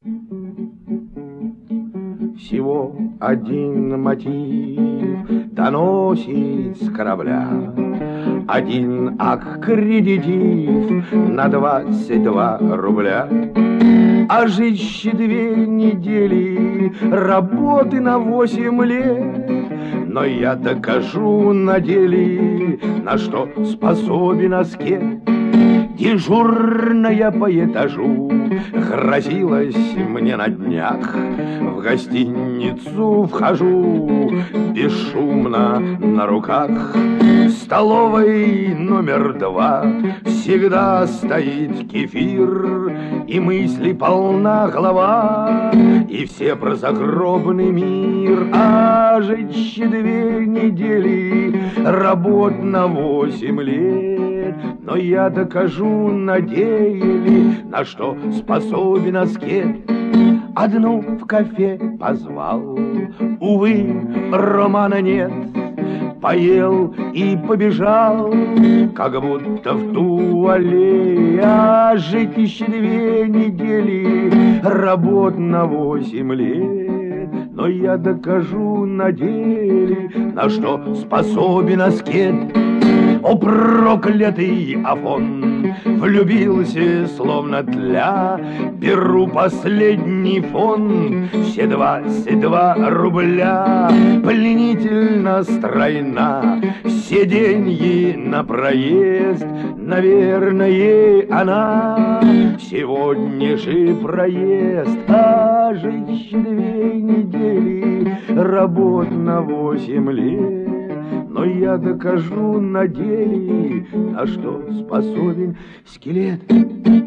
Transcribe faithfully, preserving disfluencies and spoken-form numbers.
Всего один мотив доносит с корабля, один аккредитив на двадцать два рубля. А жить две недели работы на восемь лет, но я докажу на деле, на что способен аскет. Дежурная по этажу грозилась мне на днях. В гостиницу вхожу бесшумно на руках. В столовой номер два всегда стоит кефир, и мысли полна голова, и все про загробный мир. А жить две недели работ на восемь лет, но я докажу на деле, на что способен аскет. Одну в кафе позвал, увы, романа нет. Поел и побежал, как будто в туалет. А жить еще две недели, работ на восемь лет, но я докажу на деле, на что способен аскет. О, проклятый Афон, влюбился словно тля. Беру последний фон, все двадцать два рубля. Пленительно стройна, все деньги на проезд. Наверное, она сегодня же проезд. А жить две недели, работ на восемь лет, но я докажу на деле, на что способен скелет.